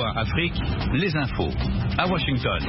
VOA Afrique, les infos. À Washington.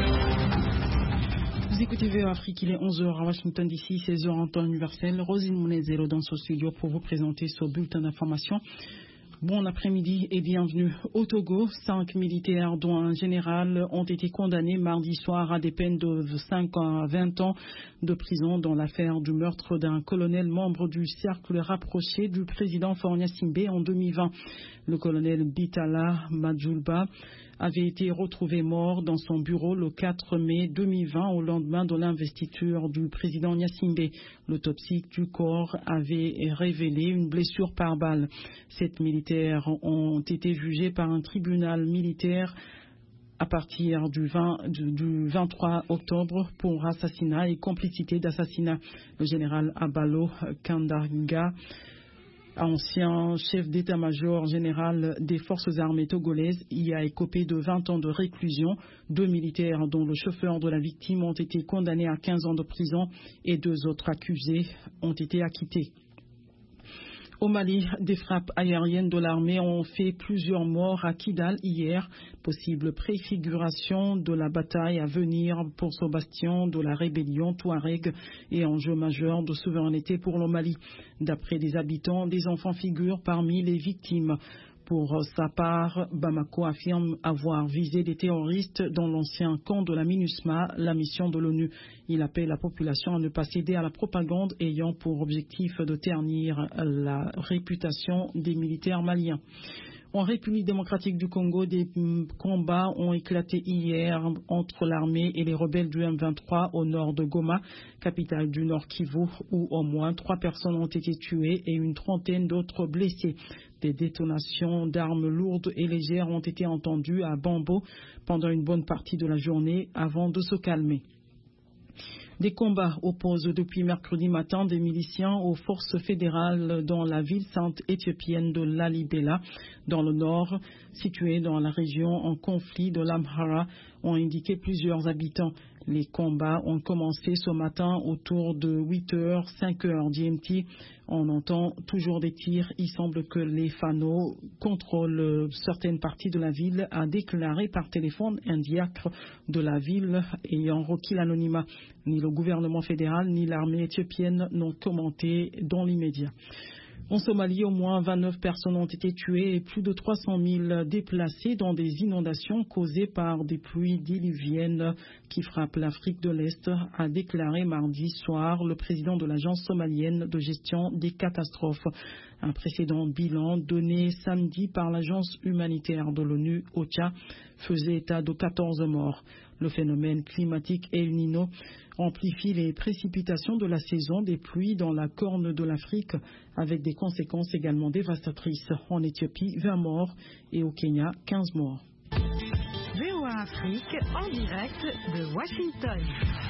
Vous écoutez VOA Afrique, il est 11h à Washington d'ici, 16h en temps universel. Rosine Mounezero dans ce studio pour vous présenter ce bulletin d'information. Bon après-midi et bienvenue au Togo. 5 militaires, dont un général, ont été condamnés mardi soir à des peines de 5 à 20 ans de prison dans l'affaire du meurtre d'un colonel membre du cercle rapproché du président Faure Gnassingbé en 2020. Le colonel Bitala Madjoulba avait été retrouvé mort dans son bureau le 4 mai 2020 au lendemain de l'investiture du président Gnassingbé. L'autopsie du corps avait révélé une blessure par balle. 7 militaires ont été jugés par un tribunal militaire à partir du 23 octobre pour assassinat et complicité d'assassinat. Le général Abalo Kandaga, ancien chef d'état-major général des forces armées togolaises, y a écopé de 20 ans de réclusion. 2 militaires, dont le chauffeur de la victime, ont été condamnés à 15 ans de prison et 2 autres accusés ont été acquittés. Au Mali, des frappes aériennes de l'armée ont fait plusieurs morts à Kidal hier, possible préfiguration de la bataille à venir pour ce bastion de la rébellion Touareg et enjeu majeur de souveraineté pour le Mali. D'après des habitants, des enfants figurent parmi les victimes. Pour sa part, Bamako affirme avoir visé des terroristes dans l'ancien camp de la MINUSMA, la mission de l'ONU. Il appelle la population à ne pas céder à la propagande ayant pour objectif de ternir la réputation des militaires maliens. En République démocratique du Congo, des combats ont éclaté hier entre l'armée et les rebelles du M23 au nord de Goma, capitale du Nord Kivu, où au moins 3 personnes ont été tuées et une trentaine d'autres blessées. Des détonations d'armes lourdes et légères ont été entendues à Bambo pendant une bonne partie de la journée avant de se calmer. Des combats opposent depuis mercredi matin des miliciens aux forces fédérales dans la ville sainte éthiopienne de Lalibela, dans le nord, située dans la région en conflit de l'Amhara, ont indiqué plusieurs habitants. Les combats ont commencé ce matin autour de 8h, 5h GMT. On entend toujours des tirs. Il semble que les Fano contrôlent certaines parties de la ville, a déclaré par téléphone un diacre de la ville ayant requis l'anonymat. Ni le gouvernement fédéral ni l'armée éthiopienne n'ont commenté dans l'immédiat. En Somalie, au moins 29 personnes ont été tuées et plus de 300 000 déplacés dans des inondations causées par des pluies diluviennes qui frappent l'Afrique de l'Est, a déclaré mardi soir le président de l'agence somalienne de gestion des catastrophes. Un précédent bilan donné samedi par l'agence humanitaire de l'ONU, OCHA, faisait état de 14 morts. Le phénomène climatique El Niño amplifie les précipitations de la saison des pluies dans la corne de l'Afrique, avec des conséquences également dévastatrices. En Éthiopie, 20 morts et au Kenya, 15 morts. VOA Afrique en direct de Washington.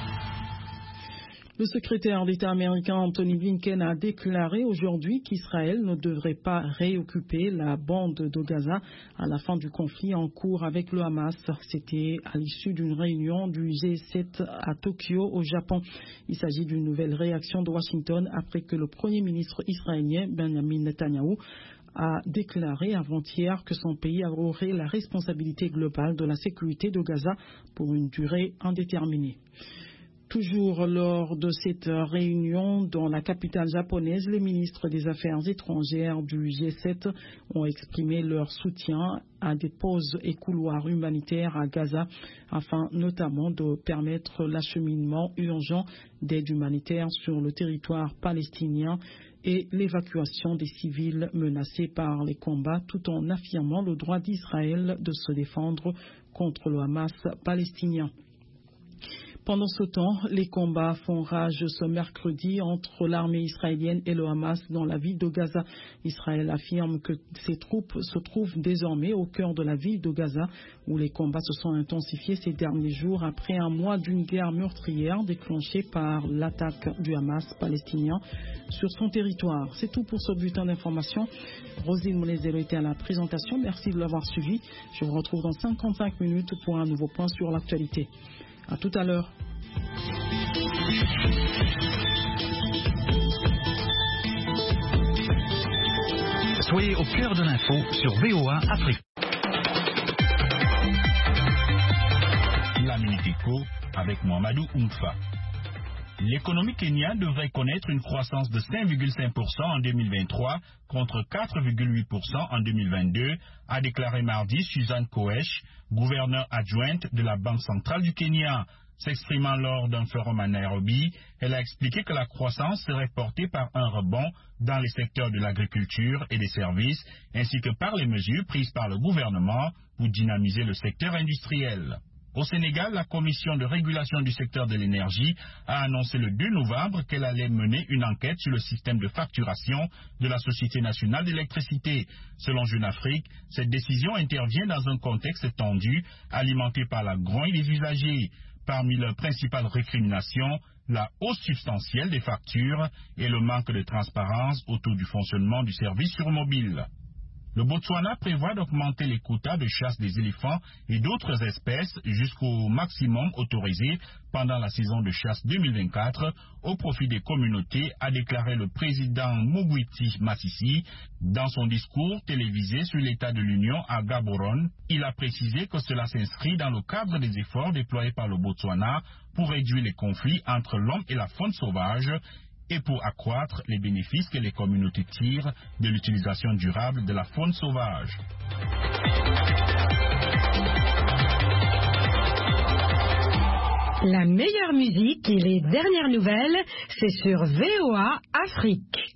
Le secrétaire d'État américain Anthony Blinken a déclaré aujourd'hui qu'Israël ne devrait pas réoccuper la bande de Gaza à la fin du conflit en cours avec le Hamas. C'était à l'issue d'une réunion du G7 à Tokyo, au Japon. Il s'agit d'une nouvelle réaction de Washington après que le Premier ministre israélien Benjamin Netanyahou a déclaré avant-hier que son pays aurait la responsabilité globale de la sécurité de Gaza pour une durée indéterminée. Toujours lors de cette réunion dans la capitale japonaise, les ministres des Affaires étrangères du G7 ont exprimé leur soutien à des pauses et couloirs humanitaires à Gaza afin notamment de permettre l'acheminement urgent d'aide humanitaire sur le territoire palestinien et l'évacuation des civils menacés par les combats, tout en affirmant le droit d'Israël de se défendre contre le Hamas palestinien. Pendant ce temps, les combats font rage ce mercredi entre l'armée israélienne et le Hamas dans la ville de Gaza. Israël affirme que ses troupes se trouvent désormais au cœur de la ville de Gaza, où les combats se sont intensifiés ces derniers jours après un mois d'une guerre meurtrière déclenchée par l'attaque du Hamas palestinien sur son territoire. C'est tout pour ce bulletin d'information. Rosine Mounezero était à la présentation. Merci de l'avoir suivi. Je vous retrouve dans 55 minutes pour un nouveau point sur l'actualité. À tout à l'heure. Soyez au cœur de l'info sur VOA Afrique. Info avec Mohamedou Oumfa. L'économie kenyane devrait connaître une croissance de 5,5% en 2023 contre 4,8% en 2022, a déclaré mardi Suzanne Koech, gouverneure adjointe de la Banque centrale du Kenya. S'exprimant lors d'un forum à Nairobi, elle a expliqué que la croissance serait portée par un rebond dans les secteurs de l'agriculture et des services, ainsi que par les mesures prises par le gouvernement pour dynamiser le secteur industriel. Au Sénégal, la Commission de régulation du secteur de l'énergie a annoncé le 2 novembre qu'elle allait mener une enquête sur le système de facturation de la Société nationale d'électricité. Selon Jeune Afrique, cette décision intervient dans un contexte tendu, alimenté par la grogne des usagers. Parmi leurs principales récriminations, la hausse substantielle des factures et le manque de transparence autour du fonctionnement du service sur mobile. Le Botswana prévoit d'augmenter les quotas de chasse des éléphants et d'autres espèces jusqu'au maximum autorisé pendant la saison de chasse 2024 au profit des communautés, a déclaré le président Mugwiti Masisi dans son discours télévisé sur l'état de l'Union à Gaborone. Il a précisé que cela s'inscrit dans le cadre des efforts déployés par le Botswana pour réduire les conflits entre l'homme et la faune sauvage et pour accroître les bénéfices que les communautés tirent de l'utilisation durable de la faune sauvage. La meilleure musique et les dernières nouvelles, c'est sur VOA Afrique.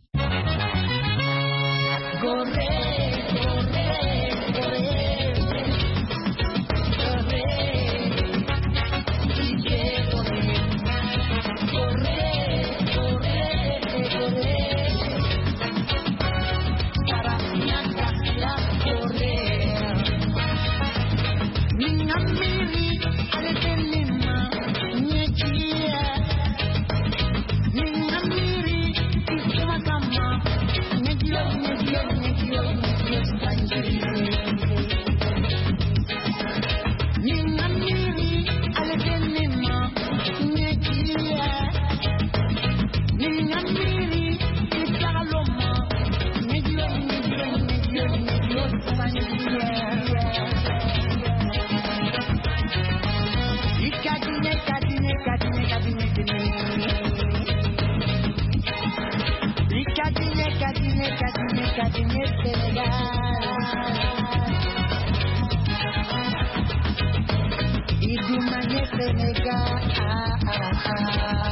Sénégal.